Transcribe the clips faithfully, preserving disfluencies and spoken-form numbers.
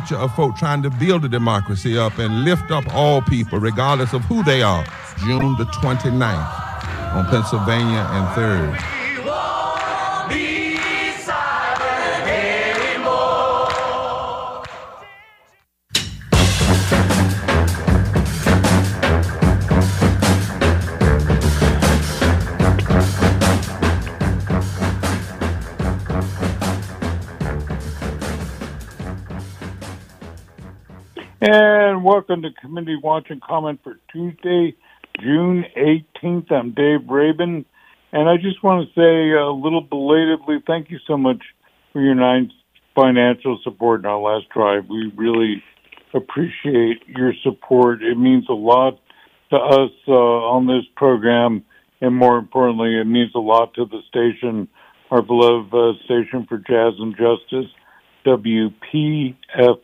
picture of folk trying to build a democracy up and lift up all people, regardless of who they are. June the twenty-ninth on Pennsylvania and third. And welcome to Committee Watch and Comment for Tuesday, June eighteenth. I'm Dave Rabin, and I just want to say a little belatedly, thank you so much for your nice financial support in our last drive. We really appreciate your support. It means a lot to us uh, on this program, and more importantly, it means a lot to the station, our beloved uh, station for jazz and justice, W P F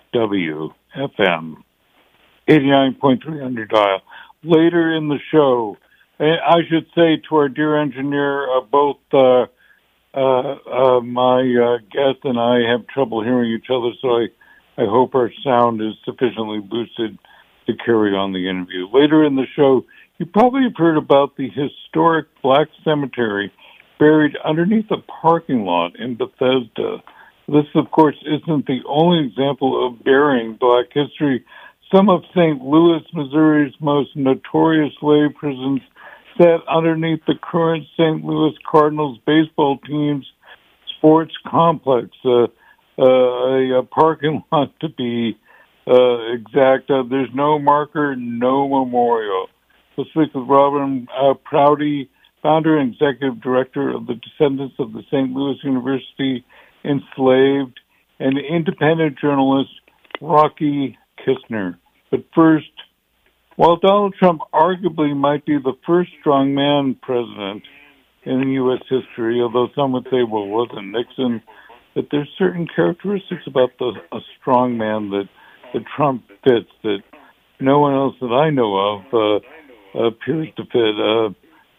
W. F M, eighty-nine point three on your dial. Later in the show, I should say to our dear engineer, uh, both uh, uh, uh, my uh, guest and I have trouble hearing each other, so I, I hope our sound is sufficiently boosted to carry on the interview. Later in the show, you probably have heard about the historic Black Cemetery buried underneath a parking lot in Bethesda. This, of course, isn't the only example of burying Black history. Some of Saint Louis, Missouri's most notorious slave prisons sat underneath the current Saint Louis Cardinals baseball team's sports complex, uh, uh, a, a parking lot to be uh, exact. Uh, there's no marker, no memorial. We'll speak with Robin uh, Prouty, founder and executive director of the Descendants of the Saint Louis University Enslaved, and independent journalist Rocky Kistner. But first, while Donald Trump arguably might be the first strongman president in U S history, although some would say, well, wasn't Nixon, that there's certain characteristics about the a strongman that, that Trump fits that no one else that I know of uh, appears to fit. Uh,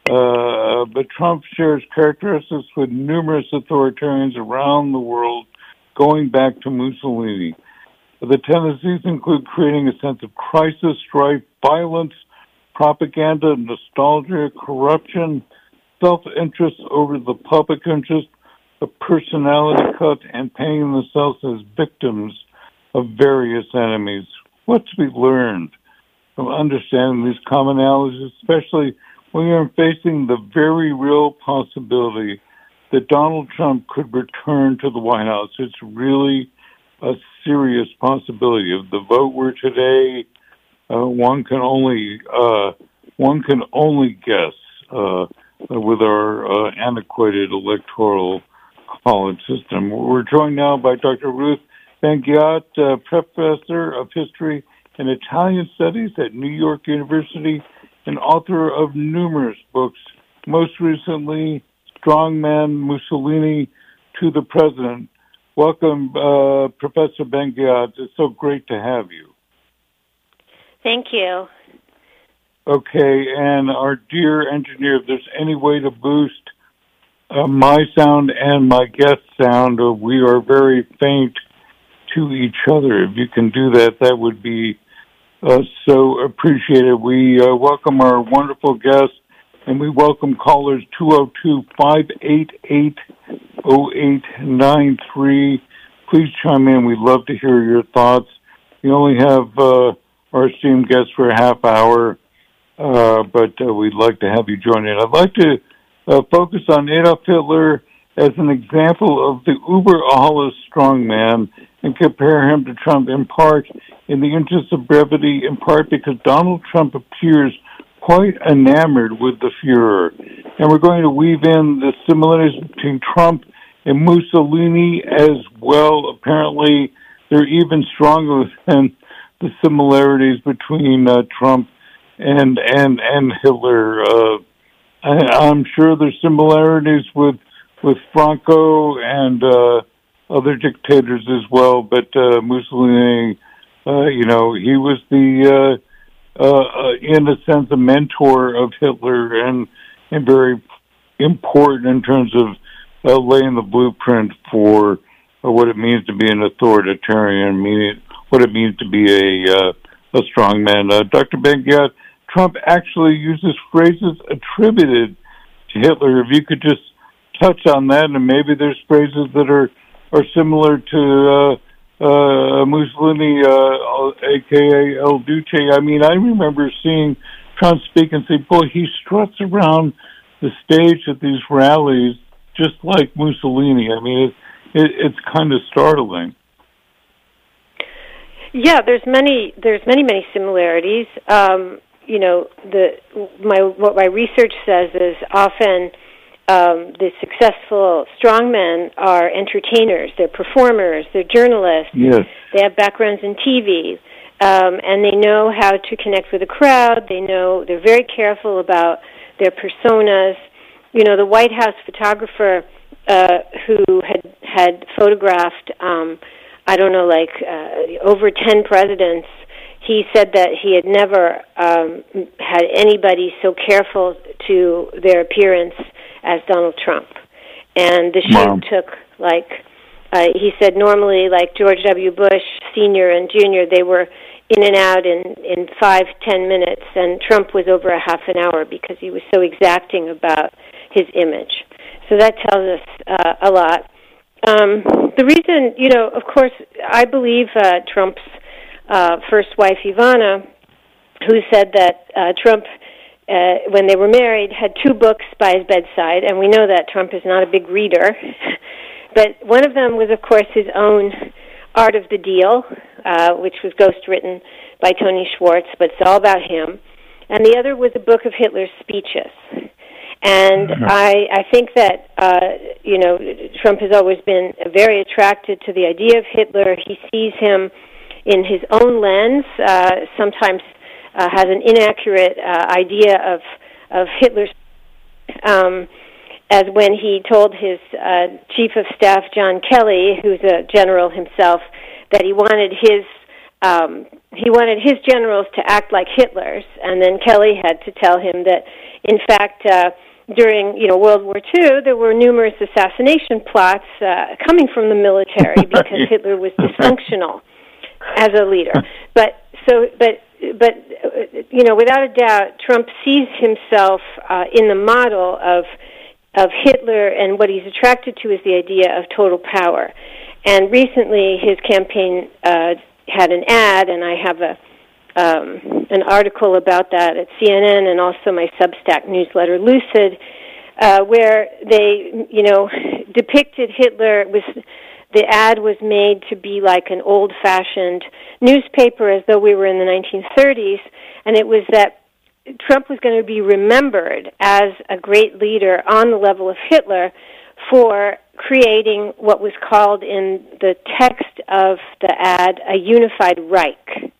Uh, but Trump shares characteristics with numerous authoritarians around the world, going back to Mussolini. The tendencies include creating a sense of crisis, strife, violence, propaganda, nostalgia, corruption, self-interest over the public interest, a personality cut, and painting themselves as victims of various enemies. What's to be learned from understanding these commonalities, especially when you're facing the very real possibility that Donald Trump could return to the White House? It's really a serious possibility. If the vote were today, uh, one can only uh, one can only guess uh, with our uh, antiquated electoral college system. We're joined now by Doctor Ruth Ben-Ghiat, uh, professor of history and Italian studies at New York University, and author of numerous books, most recently, Strongman Mussolini to the President. Welcome, uh, Professor Ben-Ghiat. It's so great to have you. Thank you. Okay, and our dear engineer, if there's any way to boost uh, my sound and my guest sound, uh, we are very faint to each other. If you can do that, that would be Uh, so appreciated. We uh, welcome our wonderful guests, and we welcome callers two oh two, five eight eight, oh eight nine three. Please chime in. We'd love to hear your thoughts. We only have uh, our esteemed guests for a half hour, uh, but uh, we'd like to have you join in. I'd like to uh, focus on Adolf Hitler as an example of the uber-alles strongman and compare him to Trump in part in the interest of brevity, in part because Donald Trump appears quite enamored with the Fuhrer. And we're going to weave in the similarities between Trump and Mussolini as well. Apparently, they're even stronger than the similarities between uh, Trump and and and Hitler. Uh, I, I'm sure there's similarities with with Franco and uh, other dictators as well, but uh, Mussolini, uh, you know, he was the, uh, uh, uh, in a sense, a mentor of Hitler and, and very important in terms of uh, laying the blueprint for or what it means to be an authoritarian, meaning what it means to be a uh, a strong man. Uh, Doctor Ben-Ghiat, Trump actually uses phrases attributed to Hitler. If you could just touch on that, and maybe there's phrases that are, are similar to uh, uh, Mussolini, uh, a k a. El Duce. I mean, I remember seeing Trump speak and say, boy, he struts around the stage at these rallies just like Mussolini. I mean, it, it, it's kind of startling. Yeah, there's many there's many many similarities. Um, you know, the my what my research says is often um, the successful strongmen are entertainers, they're performers, they're journalists. Yes. They have backgrounds in T V, um, and they know how to connect with a crowd. They know they're very careful about their personas. You know, the White House photographer uh, who had had photographed. Um, I don't know, like uh, over ten presidents, he said that he had never um, had anybody so careful to their appearance as Donald Trump. And the shoot wow. took, like, uh, he said normally, like George W. Bush, Senior and Junior, they were in and out in, in five, ten minutes, and Trump was over a half an hour because he was so exacting about his image. So that tells us uh, a lot. Um, the reason, you know, of course, I believe uh, Trump's uh, first wife, Ivana, who said that uh, Trump, uh, when they were married, had two books by his bedside, and we know that Trump is not a big reader. But one of them was, of course, his own Art of the Deal, uh, which was ghostwritten by Tony Schwartz, but it's all about him. And the other was a book of Hitler's speeches. And I, I think that, uh, you know, Trump has always been very attracted to the idea of Hitler. He sees him in his own lens, uh, sometimes uh, has an inaccurate uh, idea of, of Hitler's, um, as when he told his uh, chief of staff, John Kelly, who's a general himself, that he wanted his um, he wanted his generals to act like Hitler's, and then Kelly had to tell him that, in fact, uh, during, you know, World War Two, there were numerous assassination plots uh, coming from the military because Hitler was dysfunctional as a leader. But so, but but uh, you know, without a doubt, Trump sees himself uh, in the model of of Hitler, and what he's attracted to is the idea of total power. And recently, his campaign uh, had an ad, and I have a Um, an article about that at C N N and also my Substack newsletter, Lucid, uh, where they, you know, depicted Hitler. It was the ad was made to be like an old-fashioned newspaper, as though we were in the nineteen thirties, and it was that Trump was going to be remembered as a great leader on the level of Hitler for creating what was called in the text of the ad a unified Reich.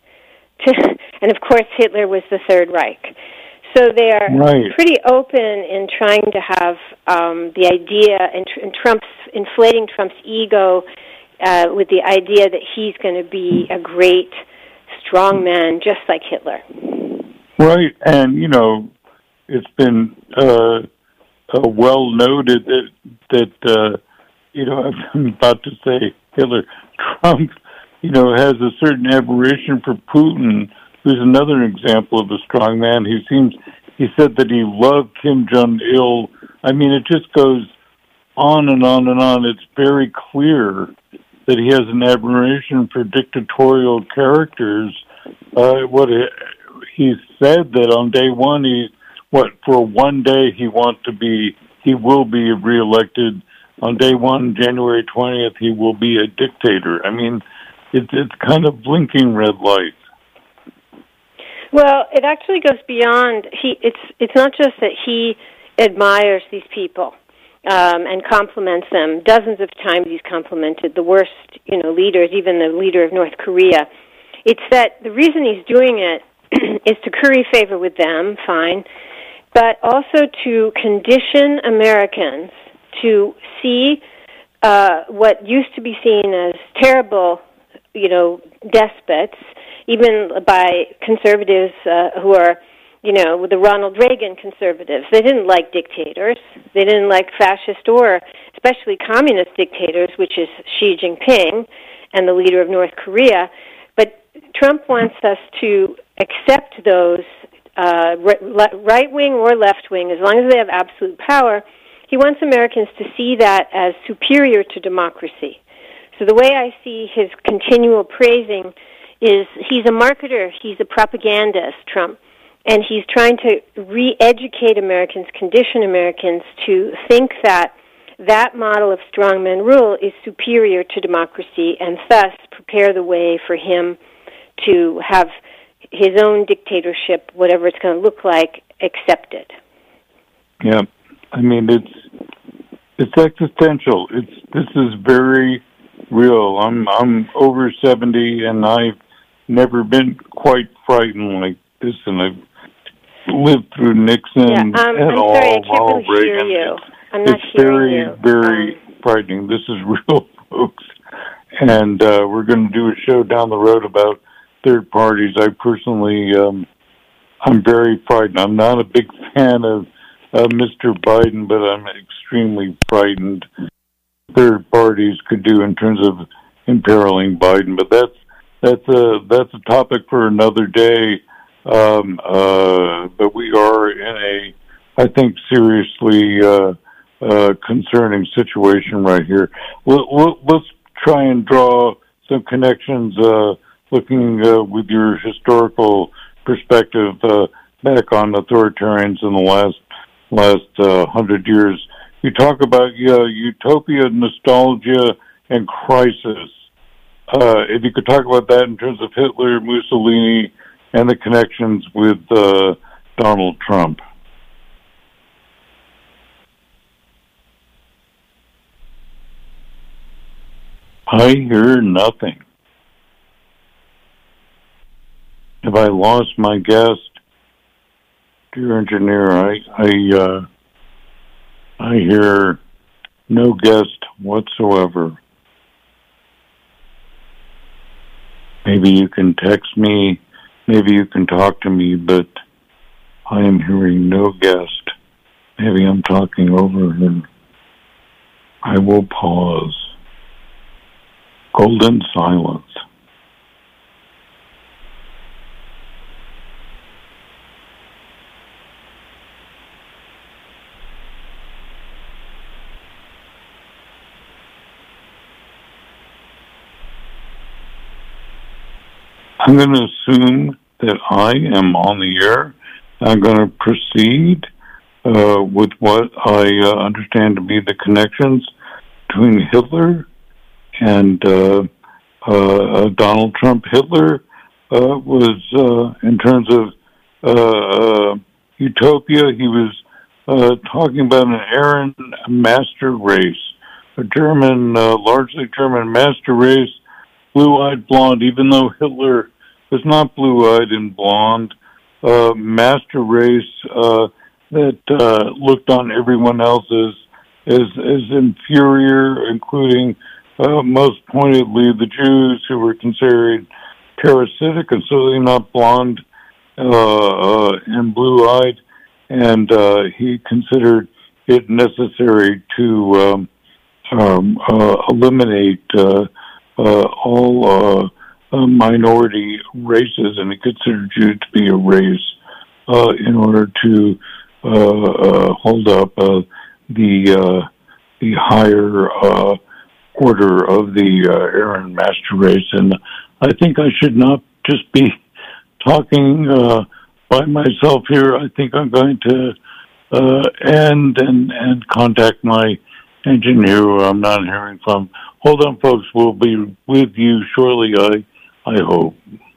And, of course, Hitler was the Third Reich. So they are right. pretty open in trying to have um, the idea, and, and Trump's inflating Trump's ego uh, with the idea that he's going to be a great, strong man, just like Hitler. Right, and, you know, it's been uh, uh, well noted that, that uh, you know, I'm about to say Hitler, Trump, you know, has a certain admiration for Putin, who's another example of a strong man. He seems, he said that he loved Kim Jong-il. I mean, it just goes on and on and on. It's very clear that he has an admiration for dictatorial characters. Uh, what he said that on day one, he, what, for one day he wants to be, he will be reelected. On day one, January twentieth, he will be a dictator. I mean, It's it's kind of blinking red lights. Well, it actually goes beyond. He it's it's not just that he admires these people um, and compliments them. Dozens of times he's complimented the worst, you know, leaders, even the leader of North Korea. It's that the reason he's doing it is to curry favor with them, fine, but also to condition Americans to see uh, what used to be seen as terrible, you know, despots, even by conservatives uh, who are, you know, the Ronald Reagan conservatives. They didn't like dictators. They didn't like fascist or especially communist dictators, which is Xi Jinping and the leader of North Korea. But Trump wants us to accept those uh, right-wing or left-wing, as long as they have absolute power. He wants Americans to see that as superior to democracy. So the way I see his continual praising is he's a marketer, he's a propagandist, Trump, and he's trying to re-educate Americans, condition Americans to think that that model of strongman rule is superior to democracy, and thus prepare the way for him to have his own dictatorship, whatever it's going to look like, accepted. Yeah, I mean, it's it's existential. It's this is very real. I'm I'm over seventy, and I've never been quite frightened like this, and I've lived through Nixon yeah, um, and I'm all sorry, I can't Ronald really hear Reagan. you. It's, I'm not it's hearing very, you. very um, frightening. This is real, folks. And uh, we're going to do a show down the road about third parties. I personally, um, I'm very frightened. I'm not a big fan of uh, Mister Biden, but I'm extremely frightened third parties could do in terms of imperiling Biden. But that's that's a that's a topic for another day. Um, uh, but we are in a, I think, seriously uh, uh, concerning situation right here. We'll, we'll, let's try and draw some connections, uh, looking uh, with your historical perspective uh, back on authoritarians in the last last uh, hundred years. You talk about uh, utopia, nostalgia, and crisis. Uh, if you could talk about that in terms of Hitler, Mussolini, and the connections with uh, Donald Trump. I hear nothing. Have I lost my guest? Dear engineer, I I, uh, I hear no guest whatsoever. Maybe you can text me, maybe you can talk to me, but I am hearing no guest. Maybe I'm talking over him. I will pause. Golden silence. I'm going to assume that I am on the air. I'm going to proceed uh, with what I uh, understand to be the connections between Hitler and uh, uh, Donald Trump. Hitler uh, was, uh, in terms of uh, uh, utopia, he was uh, talking about an Aryan master race, a German, uh, largely German master race, blue-eyed blonde, even though Hitler was not blue-eyed and blonde, uh, master race uh, that uh, looked on everyone else as, as, as inferior, including uh, most pointedly the Jews, who were considered parasitic and certainly not blonde uh, uh, and blue-eyed, and uh, he considered it necessary to um, um, uh, eliminate uh, Uh, all uh, uh, minority races, and he considered Jews to be a race uh, in order to uh, uh, hold up uh, the uh, the higher uh, order of the uh, Aryan master race. And I think I should not just be talking uh, by myself here. I think I'm going to uh, end and, and contact my engineer who I'm not hearing from. Hold on, folks. We'll be with you shortly, I I hope.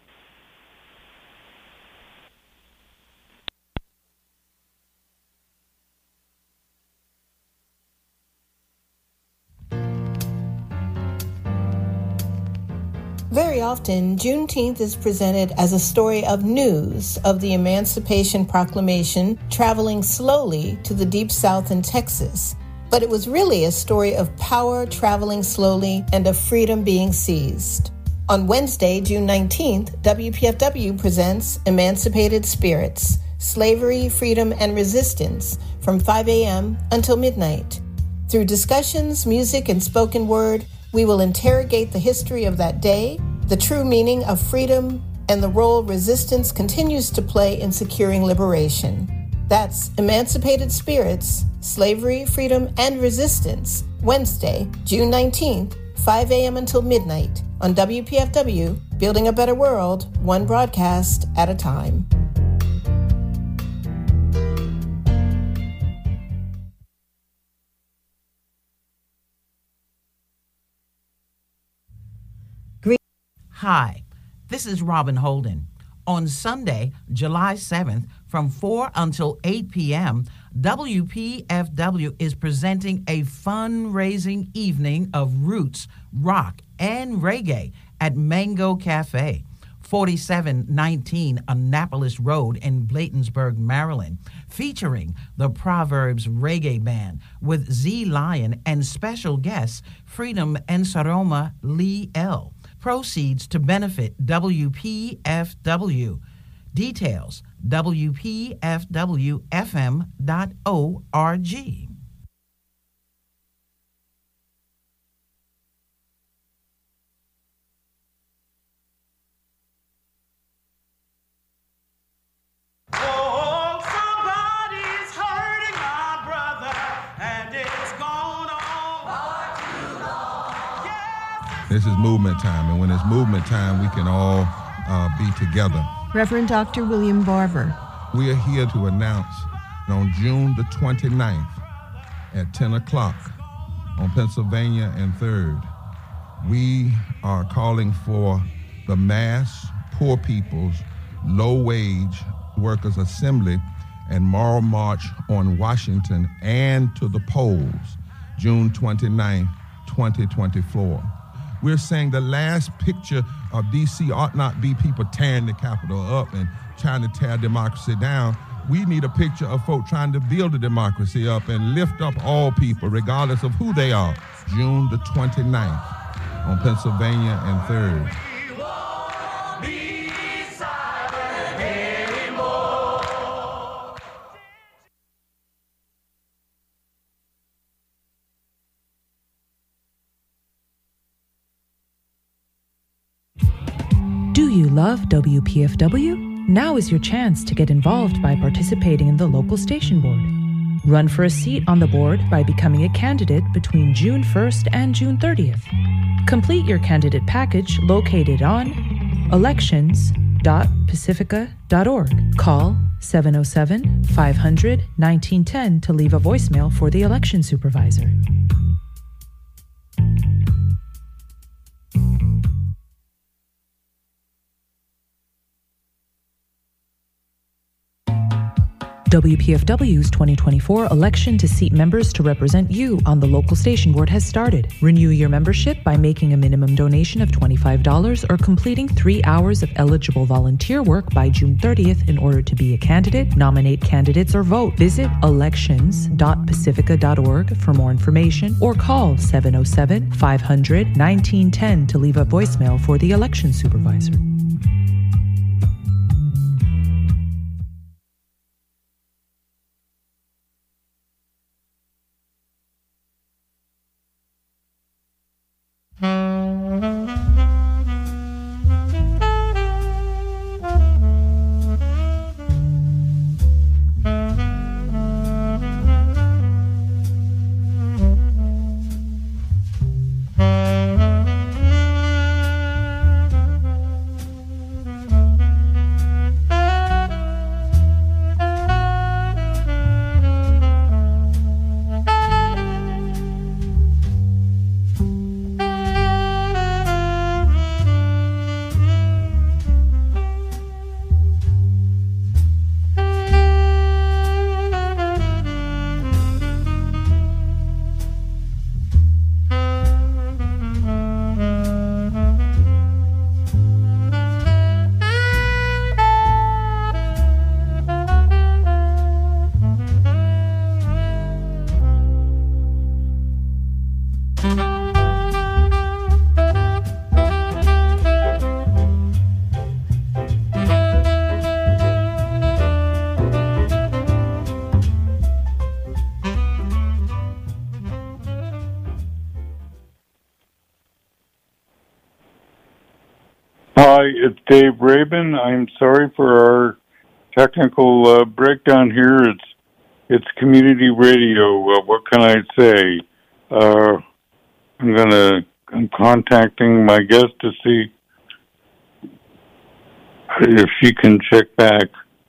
Very often, Juneteenth is presented as a story of news of the Emancipation Proclamation traveling slowly to the Deep South in Texas. But it was really a story of power traveling slowly and of freedom being seized. On Wednesday, June nineteenth, W P F W presents Emancipated Spirits, Slavery, Freedom, and Resistance from five a.m. until midnight. Through discussions, music, and spoken word, we will interrogate the history of that day, the true meaning of freedom, and the role resistance continues to play in securing liberation. That's Emancipated Spirits, Slavery, Freedom, and Resistance, Wednesday, June nineteenth, five a.m. until midnight on W P F W, Building a Better World, one broadcast at a time. Hi, this is Robin Holden. On Sunday, July seventh, from four until eight p.m., W P F W is presenting a fundraising evening of roots, rock, and reggae at Mango Cafe, forty-seven nineteen Annapolis Road in Bladensburg, Maryland, featuring the Proverbs Reggae Band with Z Lion and special guests Freedom and Saroma Lee L. Proceeds to benefit W P F W. Details, W P F W F M dot org. Oh, somebody's hurting my brother, and it's gone on far too long. Yes, This is movement time, and when it's movement time, we can all uh, be together. Reverend Doctor William Barber. We are here to announce that on June the twenty-ninth at ten o'clock on Pennsylvania and third, we are calling for the Mass Poor People's Low-Wage Workers Assembly and Moral March on Washington and to the polls, June twenty-ninth, twenty twenty-four. We're saying the last picture of D C ought not be people tearing the Capitol up and trying to tear democracy down. We need a picture of folk trying to build a democracy up and lift up all people, regardless of who they are. June the twenty-ninth on Pennsylvania and third. we won't be silent anymore. Do you love W P F W? Now is your chance to get involved by participating in the local station board. Run for a seat on the board by becoming a candidate between June first and June thirtieth. Complete your candidate package located on elections dot pacifica dot org. Call seven oh seven, five hundred, nineteen ten to leave a voicemail for the election supervisor. W P F W's twenty twenty-four election to seat members to represent you on the local station board has started. Renew your membership by making a minimum donation of twenty-five dollars or completing three hours of eligible volunteer work by June thirtieth in order to be a candidate, nominate candidates, or vote. Visit elections dot pacifica dot org for more information or call seven oh seven, five hundred, nineteen ten to leave a voicemail for the election supervisor. it's Dave Rabin. I'm sorry for our technical uh, breakdown here. It's it's community radio. Uh, what can I say? Uh, I'm gonna. I'm contacting my guest to see if she can check back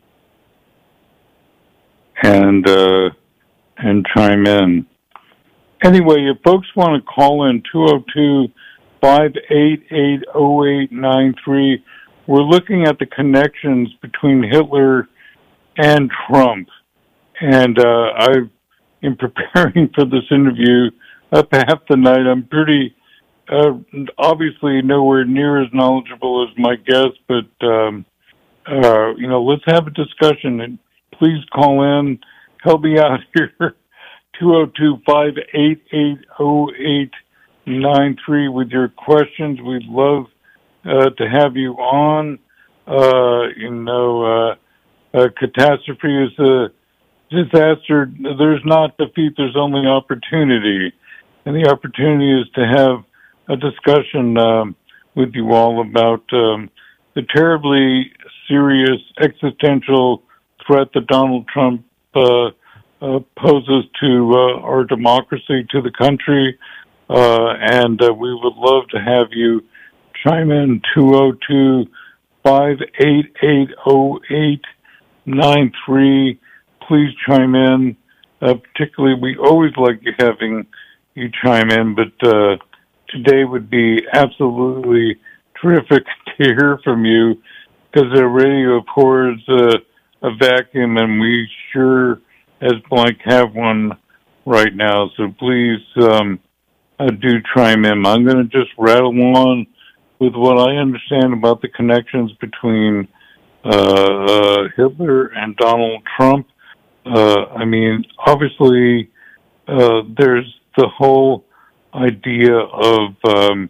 and uh, and chime in. Anyway, if folks want to call in two oh two, five eight eight, oh eight nine three, we're looking at the connections between Hitler and Trump. And uh, I've, in preparing for this interview, up half the night, I'm pretty, uh, obviously nowhere near as knowledgeable as my guest, but, um, uh, you know, let's have a discussion. And please call in, help me out here, two oh two, five eight eight, oh eight nine three with your questions. We'd love uh, to have you on. Uh, you know, uh, a catastrophe is a disaster. There's not defeat, there's only opportunity. And the opportunity is to have a discussion um, with you all about um, the terribly serious existential threat that Donald Trump uh, uh, poses to uh, our democracy, to the country. Uh, and uh, we would love to have you chime in two oh two, five eight eight, oh eight nine three. Please chime in. Uh, particularly, we always like you having you chime in, but uh, today would be absolutely terrific to hear from you because the radio pours uh, a vacuum, and we sure as blank have one right now. So please um, uh, do chime in. I'm going to just rattle on with what I understand about the connections between uh, uh, Hitler and Donald Trump. Uh, I mean, obviously, uh, there's the whole idea of um,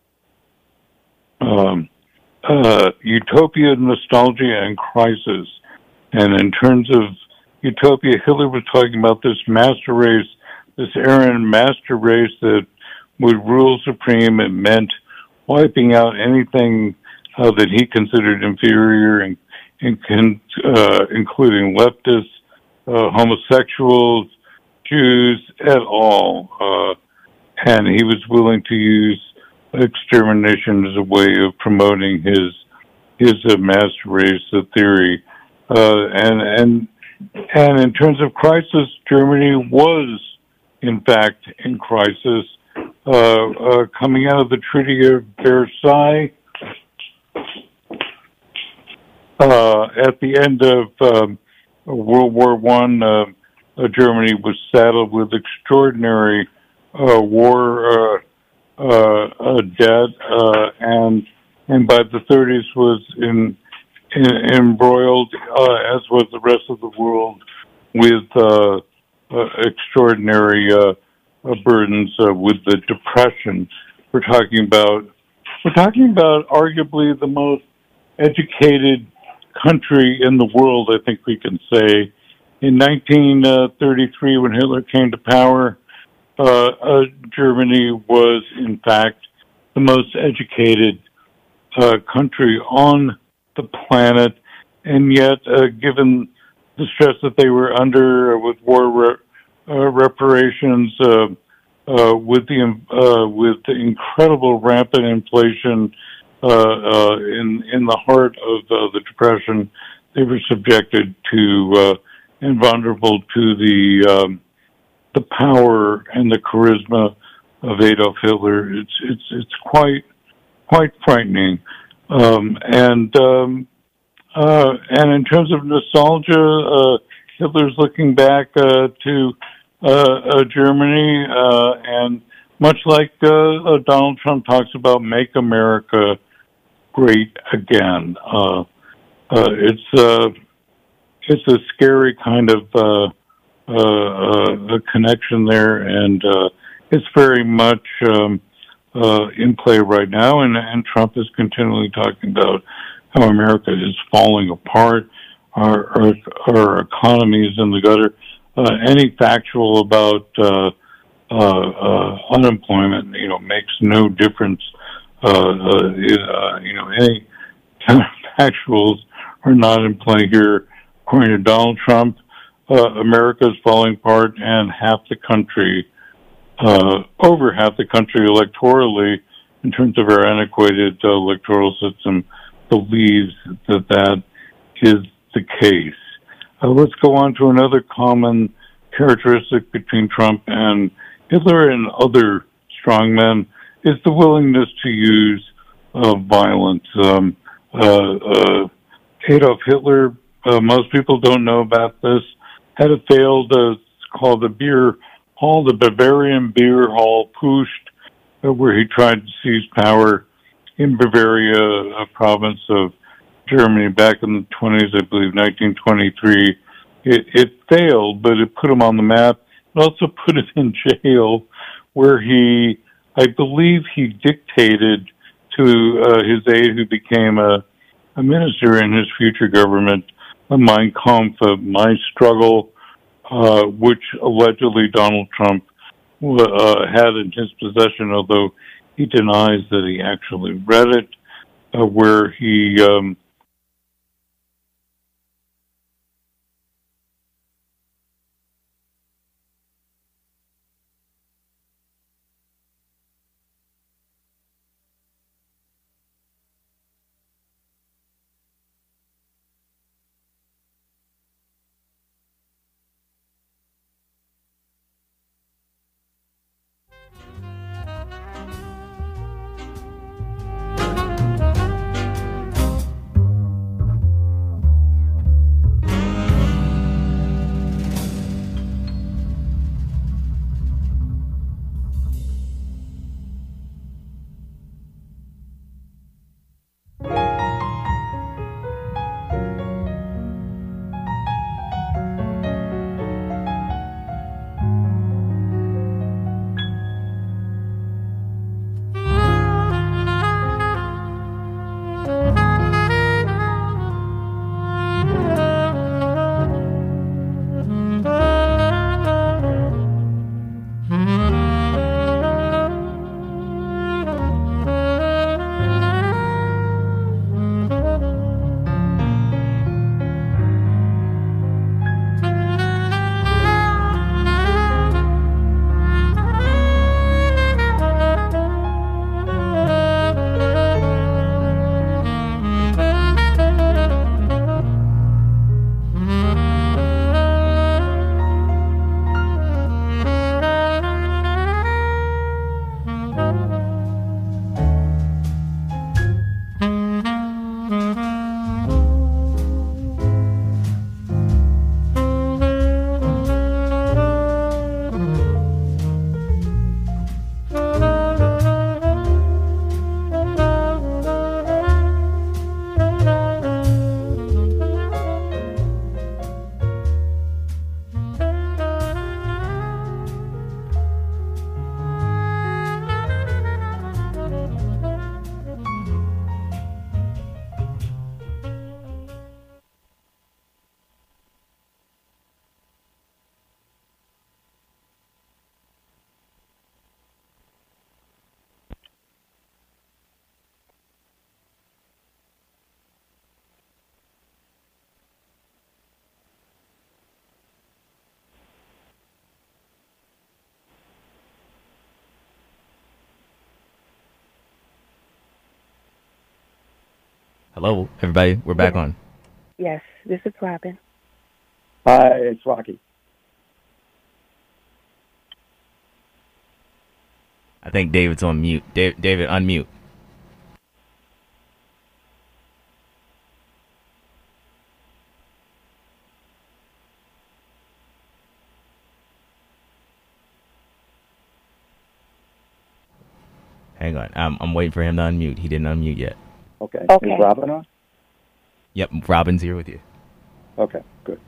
um, uh, utopia, nostalgia, and crisis. And in terms of utopia, Hitler was talking about this master race, this Aryan master race that would rule supreme. It meant wiping out anything uh, that he considered inferior, and, and uh, including leftists, uh, homosexuals, Jews, at all. Uh, and he was willing to use extermination as a way of promoting his his uh, master race theory. Uh, and and and in terms of crisis, Germany was, in fact, in crisis. Uh, uh, coming out of the Treaty of Versailles, uh, at the end of um, World War One, uh, uh, Germany was saddled with extraordinary uh, war uh, uh, uh, debt, uh, and and by the thirties was in, in embroiled, uh, as was the rest of the world, with uh, uh, extraordinary uh, uh, burdens uh, with the Depression. We're talking about we're talking about arguably the most educated country in the world, I think we can say. In nineteen thirty-three, when Hitler came to power, uh, uh, Germany was, in fact, the most educated uh, country on the planet. And yet, uh, given the stress that they were under with war re- uh, reparations, uh, uh, with the uh, with the incredible rampant inflation uh, uh, in in the heart of uh, the Depression, they were subjected to uh, and vulnerable to the um, the power and the charisma of Adolf Hitler. It's it's it's quite quite frightening. Um, and um, uh, and in terms of nostalgia, uh, Hitler's looking back uh, to uh, uh, Germany, uh, and much like uh, uh, Donald Trump talks about, make America great again. Uh, uh, it's uh, it's a scary kind of uh, uh, uh, a connection there, and uh, it's very much um, uh, in play right now. And, and Trump is continually talking about how America is falling apart, our our, our economy is in the gutter. Uh, any factual about uh, uh, uh, unemployment, you know, makes no difference. Uh, uh, uh, you know, any counterfactuals are not in play here. According to Donald Trump, uh, America is falling apart, and half the country, uh, over half the country electorally, in terms of our antiquated uh, electoral system, believes that that is the case. Uh, let's go on to another common characteristic between Trump and Hitler and other strongmen is the willingness to use uh, violence. Um, uh, uh, Adolf Hitler, uh, most people don't know about this, had a failed, uh, it's called the beer hall, the Bavarian Beer Hall Putsch, uh, where he tried to seize power in Bavaria, a province of Germany, back in the twenties, I believe, nineteen twenty-three. It, it failed, but it put him on the map. It also put him in jail, where he, I believe he dictated to uh, his aide, who became a, a minister in his future government, a Mein Kampf, a My Struggle, uh, which allegedly Donald Trump uh, had in his possession, although he denies that he actually read it, uh, where he... Um, Hello, everybody. We're back yes. on. Yes, this is Robin. Hi, it's Rocky. I think David's on mute. David, David unmute. Hang on. I'm, I'm waiting for him to unmute. He didn't unmute yet. Okay. Okay. Is Robin on? Yep, Robin's here with you. Okay, good.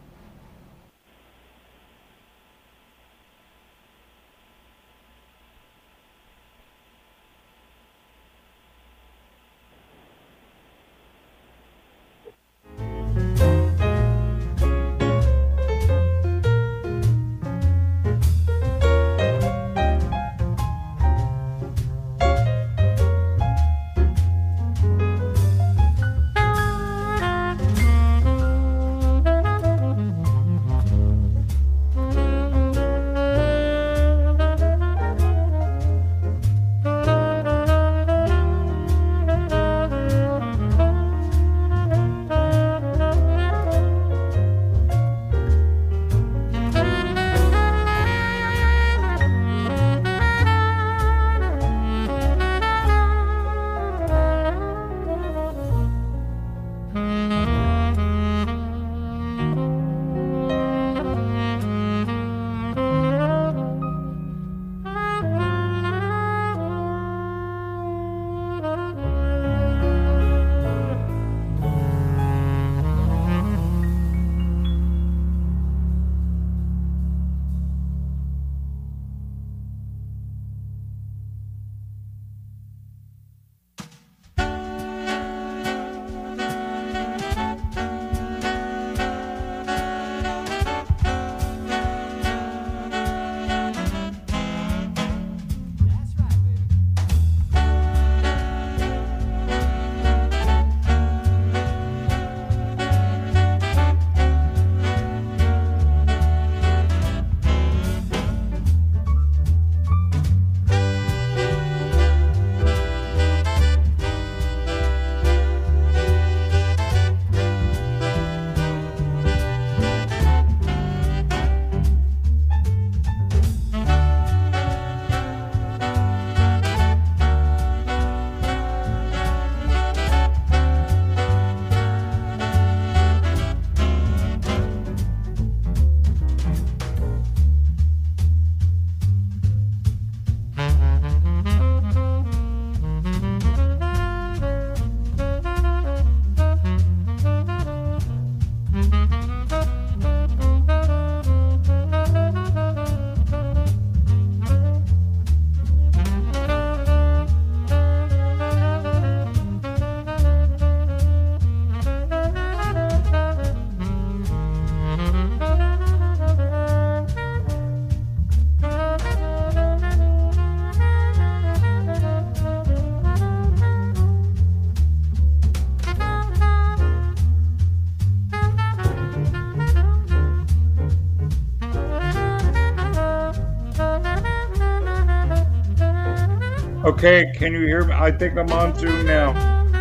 Okay, can you hear me? I think I'm on Zoom now.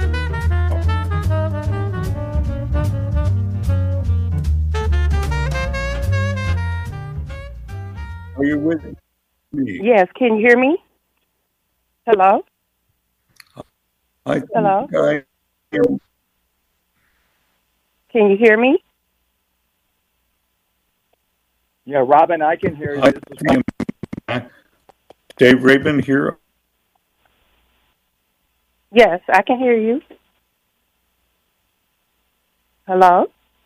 Are you with me? Yes, can you hear me? Hello? I Hello? I am. Can you hear me? Yeah, Robin, I can hear you. I This is am. Dave Rabin here. Yes, I can hear you. Hello?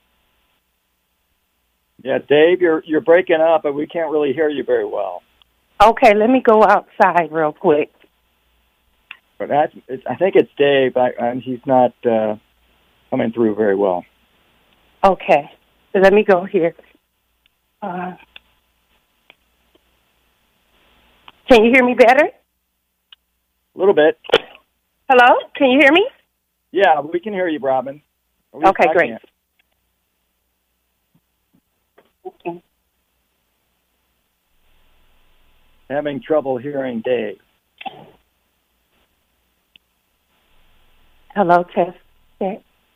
Yeah, Dave, you're you're breaking up, but we can't really hear you very well. Okay, let me go outside real quick. But that's, it's, I think it's Dave, I, and he's not uh, coming through very well. Okay, so let me go here. Uh, can you hear me better? A little bit. Hello? Can you hear me? Yeah, we can hear you, Robin. At least Okay, I great. can. Okay. Having trouble hearing Dave. Hello, test. Check.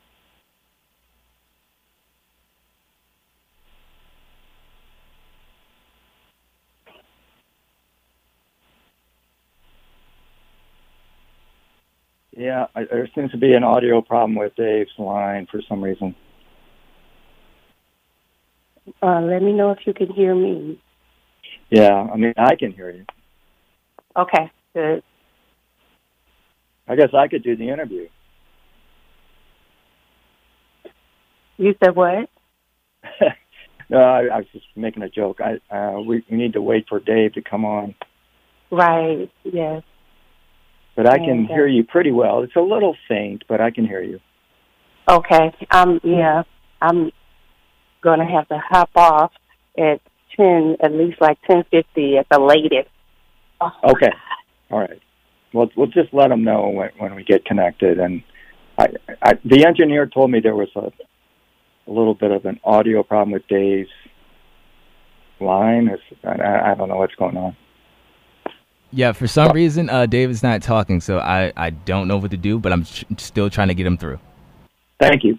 Yeah, I, there seems to be an audio problem with Dave's line for some reason. Uh, let me know if you can hear me. Yeah, I mean, I can hear you. Okay, good. I guess I could do the interview. You said what? No, I, I was just making a joke. I uh, we, we need to wait for Dave to come on. Right, yes. But I can And, uh, hear you pretty well. It's a little faint, but I can hear you. Okay, um, yeah, I'm going to have to hop off at ten, at least like ten fifty at the latest. Okay. All right. Well, we'll just let them know when, when we get connected. And I, I, the engineer told me there was a, a little bit of an audio problem with Dave's line. It's, I, I don't know what's going on. Yeah, for some reason, uh, David's not talking, so I, I don't know what to do, but I'm sh- still trying to get him through. Thank you.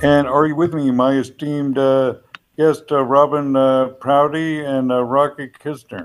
And are you with me, my esteemed uh, guest, uh, Robin uh, Prouty and uh, Rocky Kistner?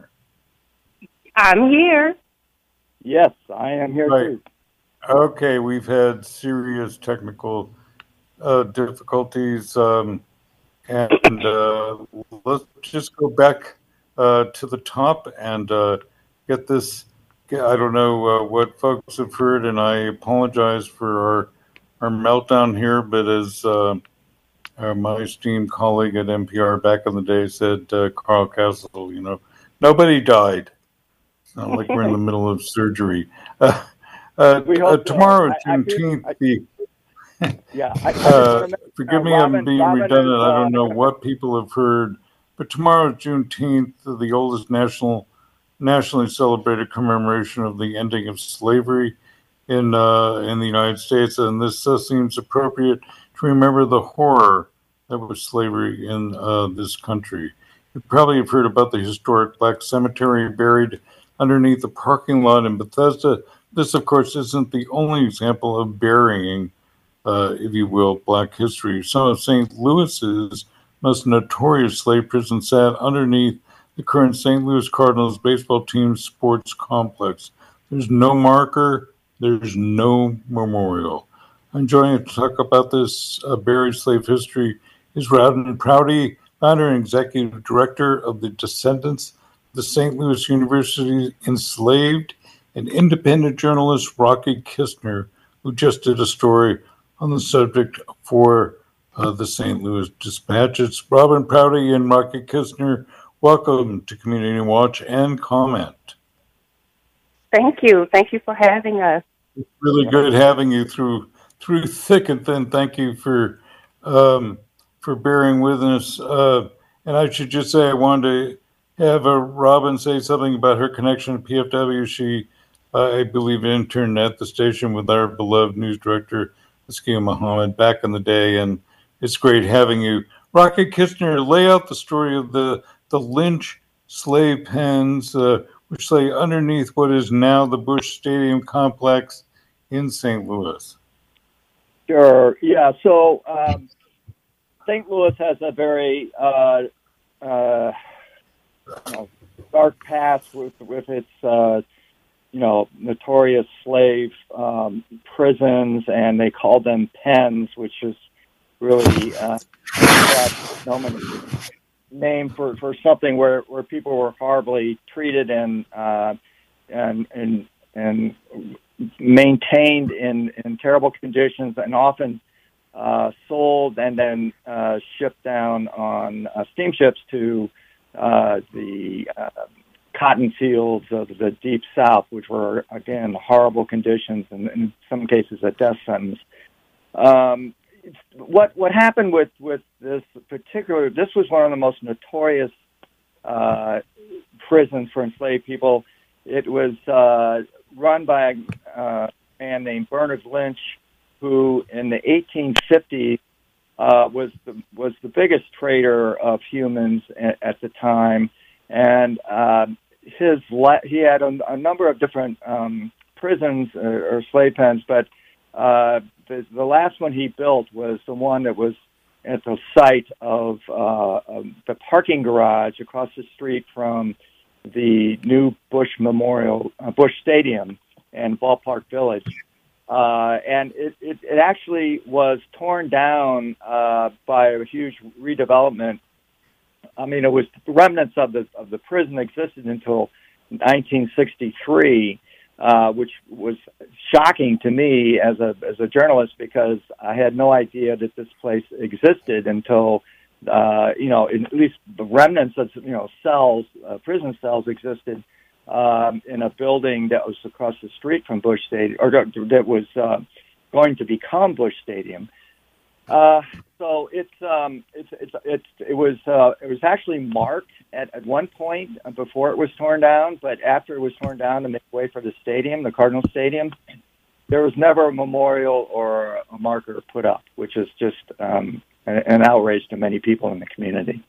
I'm here. Yes, I am here Right. too. Okay, we've had serious technical uh, difficulties, um, and uh, let's just go back uh, to the top and uh, get this. I don't know uh, what folks have heard, and I apologize for our our meltdown here, but as uh, uh, my esteemed colleague at N P R back in the day said, uh, Carl Castle, you know, nobody died. It's not like we're in the middle of surgery. Uh, uh, We uh, hope so. tomorrow, I- I feel- Juneteenth, I- the Yeah, I, I just uh, remember, forgive uh, me, Robin, I'm being Robin redundant. is, I don't uh, know what people have heard, but tomorrow, Juneteenth, the oldest national, nationally celebrated commemoration of the ending of slavery in uh, in the United States, and this uh, seems appropriate to remember the horror that was slavery in uh, this country. You probably have heard about the historic Black Cemetery buried underneath the parking lot in Bethesda. This, of course, isn't the only example of burying, uh, if you will, Black history. Some of Saint Louis's most notorious slave prison sat underneath the current Saint Louis Cardinals baseball team's sports complex. There's no marker, there's no memorial. I'm joining to talk about this uh, buried slave history is Robin Prouty, founder and executive director of the Descendants of the Saint Louis University Enslaved, and independent journalist Rocky Kistner, who just did a story on the subject for uh, the Saint Louis Dispatch. It's Robin Prouty and Rocky Kistner. Welcome to Community Watch and Comment. Thank you. Thank you for having us. It's really good having you through through thick and thin. Thank you for um, for bearing with us. Uh, and I should just say I wanted to have uh, Robin say something about her connection to P F W. She, uh, I believe, interned at the station with our beloved news director, Askia Muhammad, back in the day, and it's great having you. Rocky Kistner, lay out the story of the, the Lynch slave pens, uh, which lay underneath what is now the Busch Stadium complex in Saint Louis. Sure. Yeah. So um, Saint Louis has a very uh, uh, you know, dark past with with its uh, you know notorious slave um, prisons, and they call them pens, which is really uh, name for, for something where, where people were horribly treated and uh, and and and maintained in, in terrible conditions, and often uh, sold and then uh, shipped down on uh, steamships to uh, the uh, cotton fields of the Deep South, which were, again, horrible conditions and in some cases a death sentence. Um, what what happened with, with this particular, this was one of the most notorious uh, prisons for enslaved people. It was uh, run by a uh, man named Bernard Lynch, who in the eighteen fifties uh, was the was the biggest trader of humans at, at the time, and uh, his la- he had a, a number of different um, prisons or, or slave pens, but uh, the, the last one he built was the one that was at the site of, uh, of the parking garage across the street from the new Busch Memorial, uh, Busch Stadium and Ballpark Village. Uh, and it, it, it actually was torn down uh, by a huge redevelopment. I mean, it was remnants of the of the prison existed until nineteen sixty-three, uh, which was shocking to me as a as a journalist, because I had no idea that this place existed until uh, you know, at least the remnants of you know cells, uh, prison cells existed um, in a building that was across the street from Busch Stadium, or that was uh, going to become Busch Stadium. Uh, so it's um, it's it's it's it was uh, it was actually marked at, at one point before it was torn down, but after it was torn down to make way for the stadium, the Cardinal Stadium, there was never a memorial or a marker put up, which is just um, an, an outrage to many people in the community.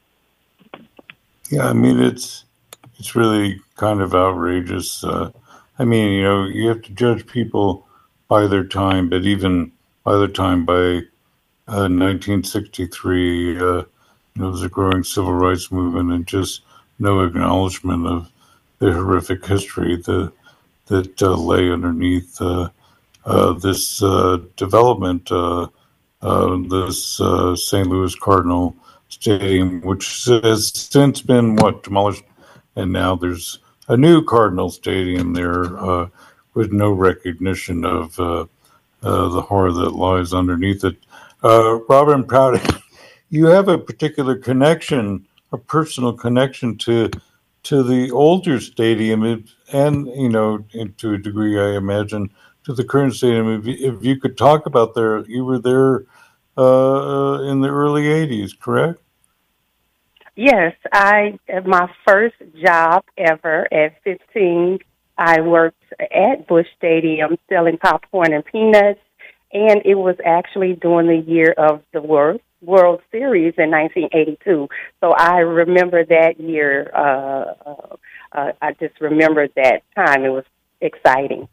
Yeah, I mean it's it's really kind of outrageous. Uh, I mean, you know, you have to judge people by their time, but even by their time, by uh, nineteen sixty-three, uh, there was a growing civil rights movement and just no acknowledgement of the horrific history that, that uh, lay underneath uh, uh, this uh, development, uh, uh, this uh, Saint Louis Cardinal Stadium, which has since been, what, demolished, and now there's a new Cardinal Stadium there uh, with no recognition of uh, uh, the horror that lies underneath it. Uh, Robin Proud, you have a particular connection, a personal connection to to the older stadium, and you know, to a degree, I imagine, to the current stadium. If you, if you could talk about there, you were there uh, in the early eighties, correct? Yes, I my first job ever at fifteen. I worked at Busch Stadium selling popcorn and peanuts, and it was actually during the year of the World World Series in nineteen eighty-two. So I remember that year. Uh, uh, uh, I just remember that time. It was exciting.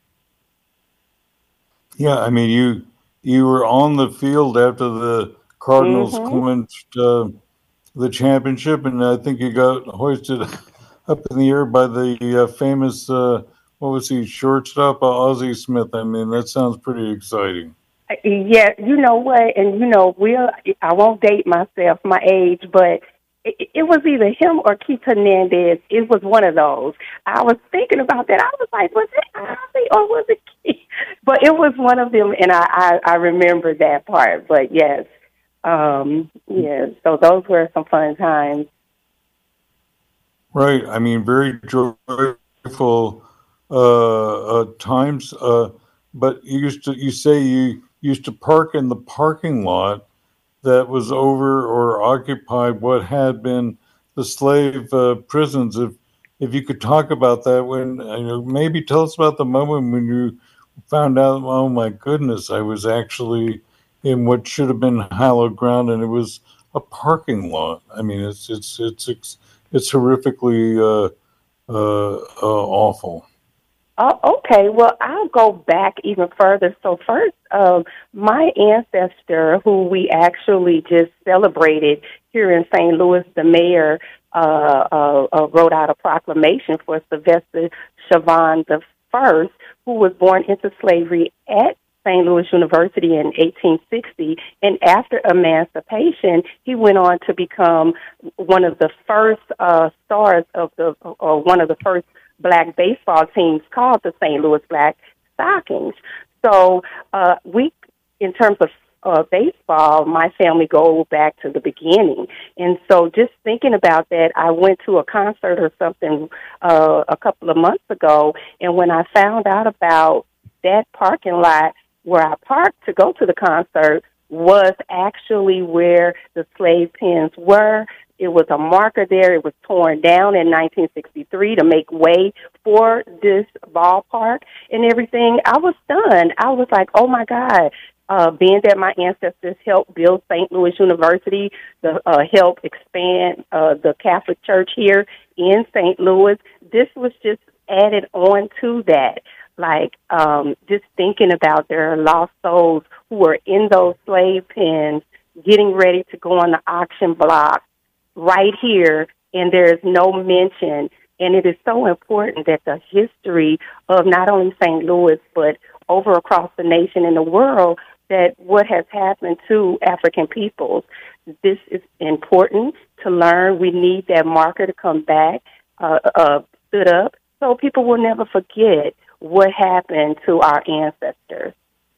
Yeah, I mean, you you were on the field after the Cardinals Mhm. clinched uh, the championship, and I think you got hoisted up in the air by the uh, famous, uh, what was he, shortstop, uh, Ozzie Smith. I mean, that sounds pretty exciting. Yeah, you know what, and you know, we'll, I won't date myself, my age, but it, it was either him or Keith Hernandez. It was one of those. I was thinking about that. I was like, was it Ozzie or was it Keith? But it was one of them, and I, I, I remember that part. But yes, um, yes, so those were some fun times. Right. I mean, very joyful uh, uh, times. Uh, but you used to, you say you used to park in the parking lot that was over or occupied what had been the slave uh, prisons. If if you could talk about that, when you know, maybe tell us about the moment when you found out, oh my goodness, I was actually in what should have been hallowed ground, and it was a parking lot. I mean, it's it's it's it's, it's horrifically uh, uh, uh, awful. Oh, okay. Well, I'll go back even further. So first, um, my ancestor, who we actually just celebrated here in Saint Louis, the mayor uh, uh, uh, wrote out a proclamation for Sylvester Chauvin the First, who was born into slavery at Saint Louis University in eighteen sixty, and after emancipation, he went on to become one of the first uh, stars of the, or one of the first black baseball teams called the Saint Louis Black Stockings. So uh, we, in terms of uh, baseball, my family go back to the beginning. And so just thinking about that, I went to a concert or something uh, a couple of months ago, and when I found out about that parking lot where I parked to go to the concert was actually where the slave pens were. It was a marker there. It was torn down in nineteen sixty-three to make way for this ballpark and everything. I was stunned. I was like, oh, my God. Uh, being that my ancestors helped build Saint Louis University, the, uh, help expand uh, the Catholic Church here in Saint Louis, this was just added on to that. Like, um, just thinking about their lost souls who were in those slave pens getting ready to go on the auction block right here, and there's no mention. And it is so important that the history of not only Saint Louis, but over across the nation and the world, that what has happened to African peoples, this is important to learn. We need that marker to come back, uh, uh, stood up, so people will never forget what happened to our ancestors.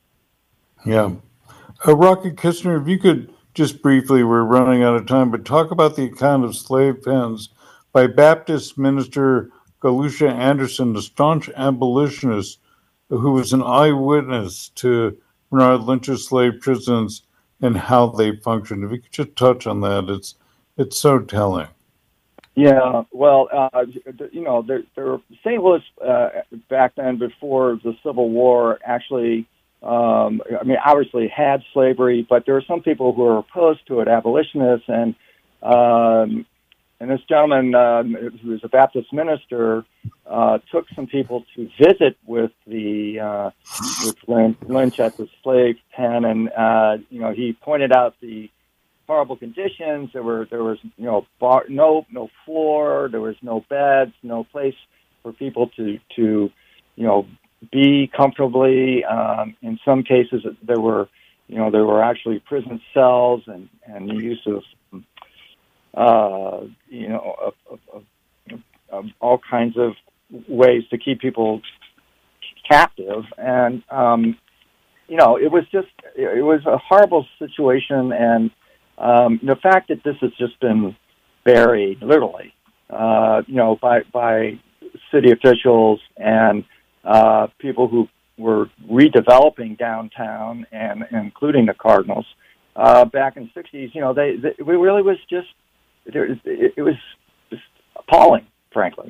Yeah. Uh, Rocky Kistner, if you could just briefly, we're running out of time, but talk about the account of slave pens by Baptist minister Galusha Anderson, a staunch abolitionist who was an eyewitness to Bernard Lynch's slave prisons and how they functioned. If you could just touch on that, it's it's so telling. Yeah, well, uh, you know, there, there, Saint Louis uh, back then, before the Civil War, actually, um, I mean, obviously had slavery, but there were some people who were opposed to it, abolitionists, and um, and this gentleman, um, who was a Baptist minister, uh, took some people to visit with the uh, with Lynch, Lynch at the slave pen, and uh, you know he pointed out the horrible conditions. There were there was you know bar, no no floor, there was no beds, no place for people to to you know be comfortably. Um, in some cases, there were you know there were actually prison cells and and the use of Uh, you know, of, of, of, of all kinds of ways to keep people captive. And, um, you know, it was just, it was a horrible situation. And um, the fact that this has just been buried, literally, uh, you know, by, by city officials and uh, people who were redeveloping downtown, and, and including the Cardinals, uh, back in the sixties, you know, they, they it really was just, It, it was just appalling, frankly.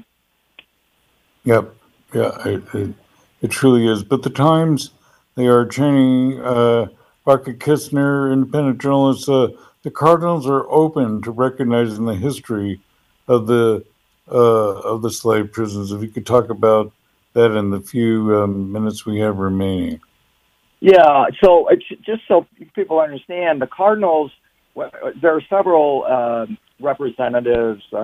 Yep, yeah, it, it, it truly is. But the Times, they are chaining uh, Rocket Kistner, independent journalists. Uh, the Cardinals are open to recognizing the history of the uh, of the slave prisons. If you could talk about that in the few um, minutes we have remaining. Yeah. So it's just so people understand, the Cardinals. There are several uh, representatives, uh,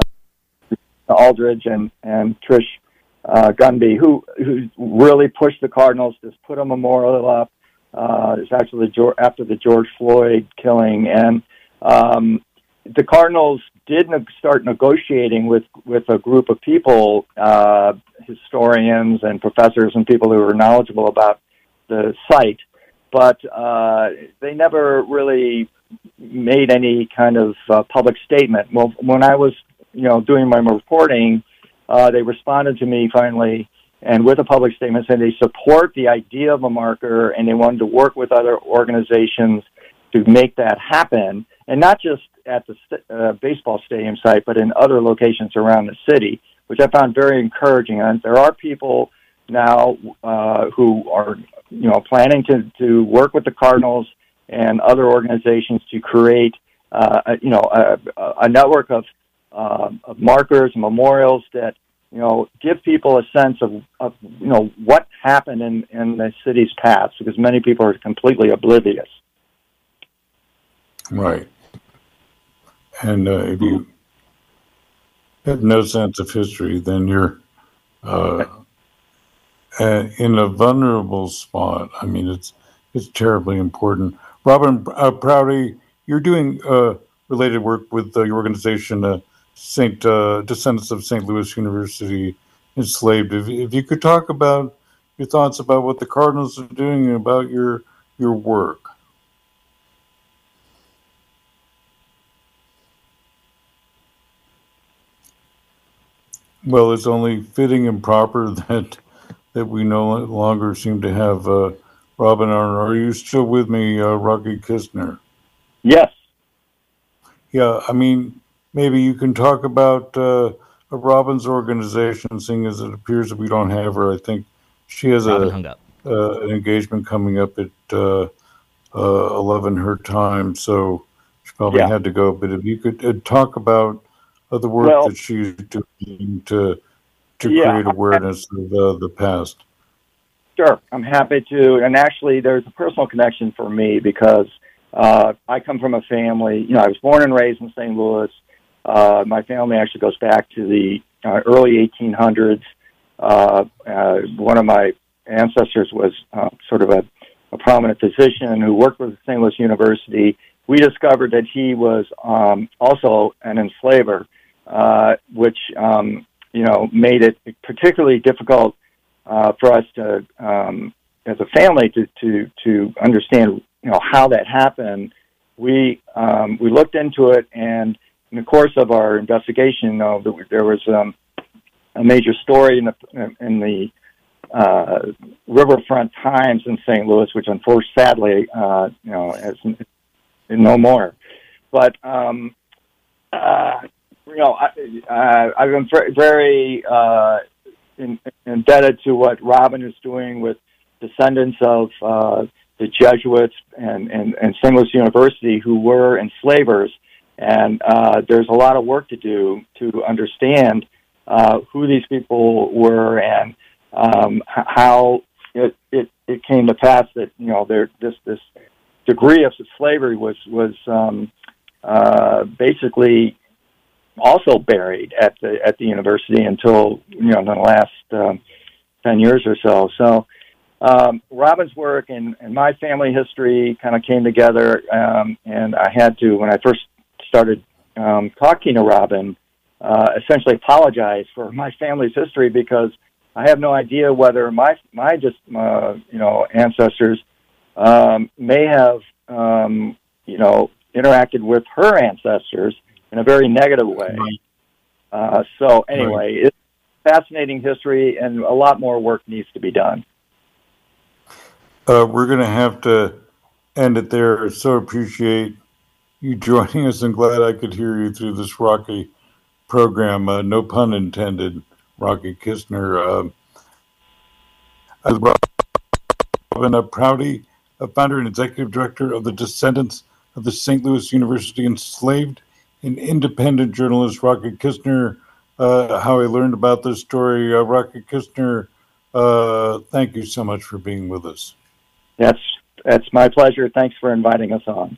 Aldridge and, and Trish uh, Gunby, who who really pushed the Cardinals to put a memorial up. Uh, it's actually the, after the George Floyd killing, and um, the Cardinals did ne- start negotiating with, with a group of people, uh, historians and professors and people who were knowledgeable about the site, but uh, they never really made any kind of uh, public statement. Well, when I was, you know, doing my reporting, uh, they responded to me finally, and with a public statement saying they support the idea of a marker, and they wanted to work with other organizations to make that happen, and not just at the st- uh, baseball stadium site, but in other locations around the city, which I found very encouraging. And there are people now uh, who are, you know, planning to, to work with the Cardinals and other organizations to create, uh, a, you know, a, a network of, uh, of markers and memorials that, you know, give people a sense of, of you know, what happened in, in the city's past, because many people are completely oblivious. Right. And uh, if you have no sense of history, then you're uh, in a vulnerable spot. I mean, it's it's terribly important. Robin uh, Prouty, you're doing uh, related work with uh, your organization, uh, Saint uh, Descendants of Saint Louis University Enslaved. If, if you could talk about your thoughts about what the Cardinals are doing and about your your work. Well, it's only fitting and proper that that we no longer seem to have uh, Robin Arnold. Are you still with me, uh, Rocky Kistner? Yes. Yeah, I mean, maybe you can talk about uh, Robin's organization, seeing as it appears that we don't have her. I think she has Robin a hung up. Uh, an engagement coming up at uh, uh, eleven her time, so she probably Yeah. had to go. But if you could uh, talk about uh, the work Well- that she's doing to to Yeah. create awareness of uh, the past. Sure, I'm happy to. And actually, there's a personal connection for me because uh, I come from a family, you know, I was born and raised in Saint Louis. Uh, my family actually goes back to the uh, early eighteen hundreds. Uh, uh, one of my ancestors was uh, sort of a, a prominent physician who worked with Saint Louis University. We discovered that he was um, also an enslaver, uh, which, um, you know, made it particularly difficult uh, for us to, um, as a family, to, to, to understand, you know, how that happened. We, um, we looked into it, and in the course of our investigation, you know, there was um, a major story in the, in the uh, Riverfront Times in Saint Louis, which unfortunately, sadly, uh, you know, has no more. But, um, uh, you know, I, uh, I've been very uh, in, indebted to what Robin is doing with descendants of uh, the Jesuits and, and, and Saint Louis University who were enslavers. And uh, there's a lot of work to do to understand uh, who these people were and um, how it, it it came to pass that you know there this this degree of slavery was was um, uh, basically also buried at the at the university until you know in the last um, ten years or so. So um, Robin's work and, and my family history kind of came together, um, and I had to when I first started um, talking to Robin, uh, essentially apologize for my family's history because I have no idea whether my my just uh, you know ancestors um, may have um, you know interacted with her ancestors in a very negative way. Uh, so anyway, right. It's fascinating history, and a lot more work needs to be done. Uh, we're going to have to end it there. So appreciate you joining us, and glad I could hear you through this rocky program. Uh, no pun intended, Rocky Kistner. Uh, Robin Prouty, a founder and executive director of the Descendants of the Saint Louis University Enslaved, an independent journalist. Rocky Kistner, uh, how I learned about this story. Uh, Rocky Kistner, uh, thank you so much for being with us. That's that's my pleasure. Thanks for inviting us on.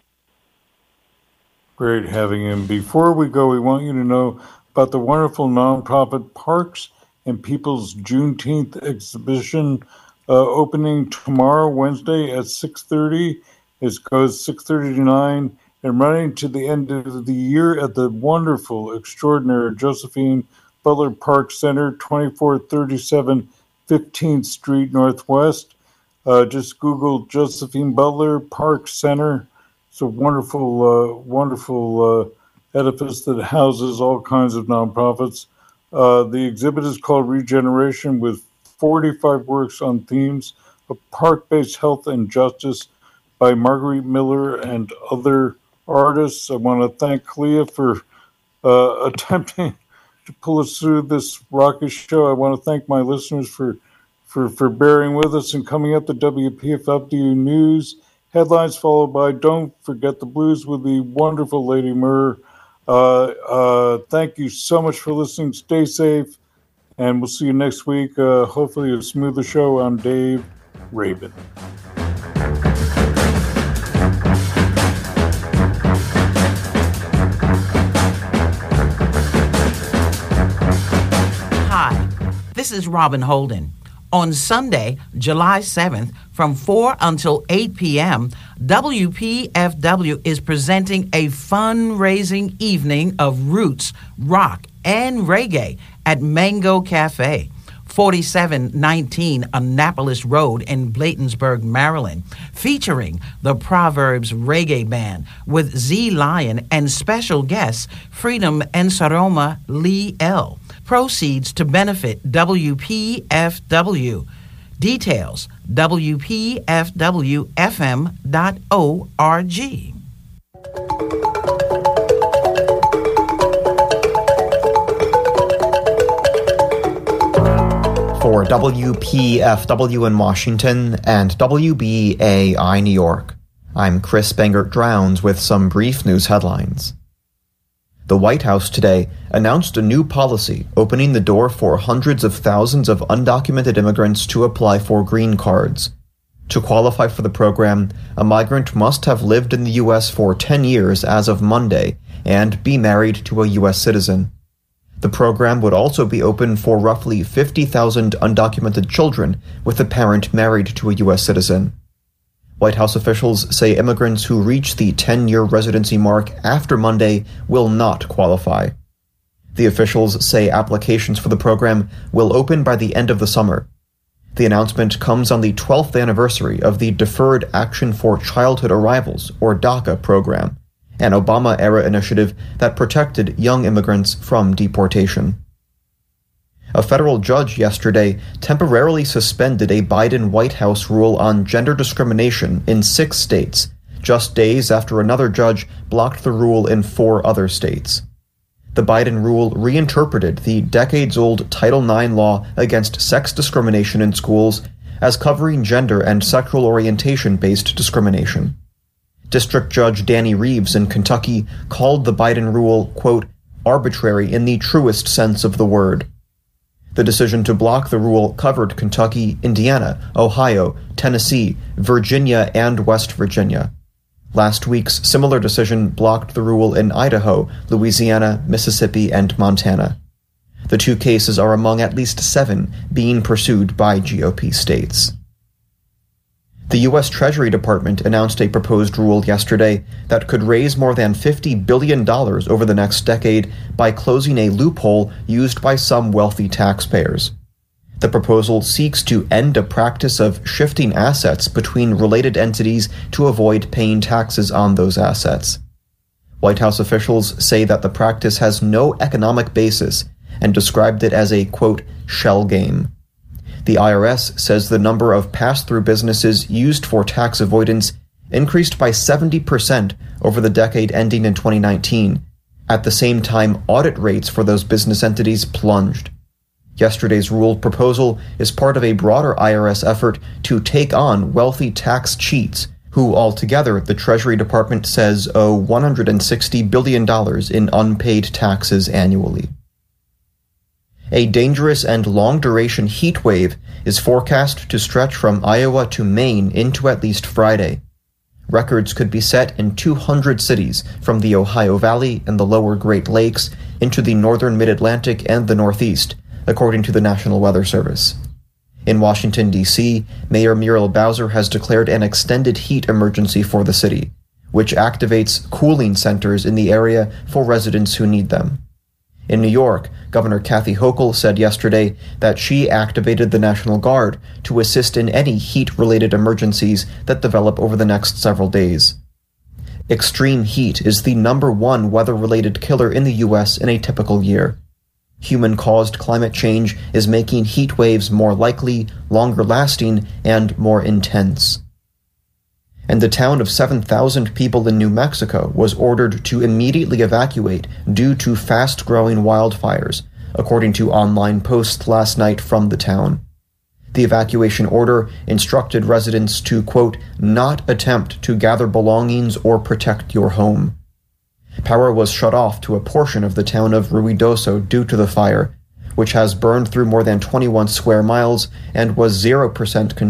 Great having him. Before we go, we want you to know about the wonderful nonprofit Parks and People's Juneteenth exhibition uh, opening tomorrow, Wednesday at six thirty. It goes six thirty to nine. And running to the end of the year at the wonderful, extraordinary Josephine Butler Park Center, twenty-four thirty-seven fifteenth Street Northwest. Uh, just Google Josephine Butler Park Center. It's a wonderful, uh, wonderful uh, edifice that houses all kinds of nonprofits. Uh, the exhibit is called Regeneration, with forty-five works on themes of park-based health and justice by Marguerite Miller and other artists. I want to thank Clea for uh, attempting to pull us through this rocky show. I want to thank my listeners for, for, for bearing with us. And coming up, the W P F W News headlines, followed by Don't Forget the Blues with the wonderful Lady Murr. Uh, uh, thank you so much for listening. Stay safe, and we'll see you next week. Uh, hopefully a smoother show. I'm Dave Rabin. This is Robin Holden. On Sunday, July seventh, from four until eight p.m., W P F W is presenting a fundraising evening of roots, rock, and reggae at Mango Cafe, forty-seven nineteen Annapolis Road in Bladensburg, Maryland, featuring the Proverbs Reggae Band with Z Lion and special guests Freedom and Saroma Lee L. Proceeds to benefit W P F W. Details, W P F W F M dot org. For W P F W in Washington and W B A I New York, I'm Chris Bangert-Drowns with some brief news headlines. The White House today announced a new policy opening the door for hundreds of thousands of undocumented immigrants to apply for green cards. To qualify for the program, a migrant must have lived in the U S for ten years as of Monday and be married to a U S citizen. The program would also be open for roughly fifty thousand undocumented children with a parent married to a U S citizen. White House officials say immigrants who reach the ten-year residency mark after Monday will not qualify. The officials say applications for the program will open by the end of the summer. The announcement comes on the twelfth anniversary of the Deferred Action for Childhood Arrivals, or DACA program, an Obama-era initiative that protected young immigrants from deportation. A federal judge yesterday temporarily suspended a Biden White House rule on gender discrimination in six states, just days after another judge blocked the rule in four other states. The Biden rule reinterpreted the decades-old Title nine law against sex discrimination in schools as covering gender and sexual orientation-based discrimination. District Judge Danny Reeves in Kentucky called the Biden rule, quote, arbitrary in the truest sense of the word. The decision to block the rule covered Kentucky, Indiana, Ohio, Tennessee, Virginia, and West Virginia. Last week's similar decision blocked the rule in Idaho, Louisiana, Mississippi, and Montana. The two cases are among at least seven being pursued by G O P states. The U S Treasury Department announced a proposed rule yesterday that could raise more than fifty billion dollars over the next decade by closing a loophole used by some wealthy taxpayers. The proposal seeks to end a practice of shifting assets between related entities to avoid paying taxes on those assets. White House officials say that the practice has no economic basis and described it as a, quote, shell game. The I R S says the number of pass-through businesses used for tax avoidance increased by seventy percent over the decade ending in twenty nineteen. At the same time, audit rates for those business entities plunged. Yesterday's rule proposal is part of a broader I R S effort to take on wealthy tax cheats, who altogether the Treasury Department says owe one hundred sixty billion dollars in unpaid taxes annually. A dangerous and long-duration heat wave is forecast to stretch from Iowa to Maine into at least Friday. Records could be set in two hundred cities from the Ohio Valley and the lower Great Lakes into the northern Mid-Atlantic and the Northeast, according to the National Weather Service. In Washington, D C, Mayor Muriel Bowser has declared an extended heat emergency for the city, which activates cooling centers in the area for residents who need them. In New York, Governor Kathy Hochul said yesterday that she activated the National Guard to assist in any heat-related emergencies that develop over the next several days. Extreme heat is the number one weather-related killer in the U S in a typical year. Human-caused climate change is making heat waves more likely, longer-lasting, and more intense. And the town of seven thousand people in New Mexico was ordered to immediately evacuate due to fast-growing wildfires, according to online posts last night from the town. The evacuation order instructed residents to, quote, not attempt to gather belongings or protect your home. Power was shut off to a portion of the town of Ruidoso due to the fire, which has burned through more than twenty-one square miles and was zero percent controlled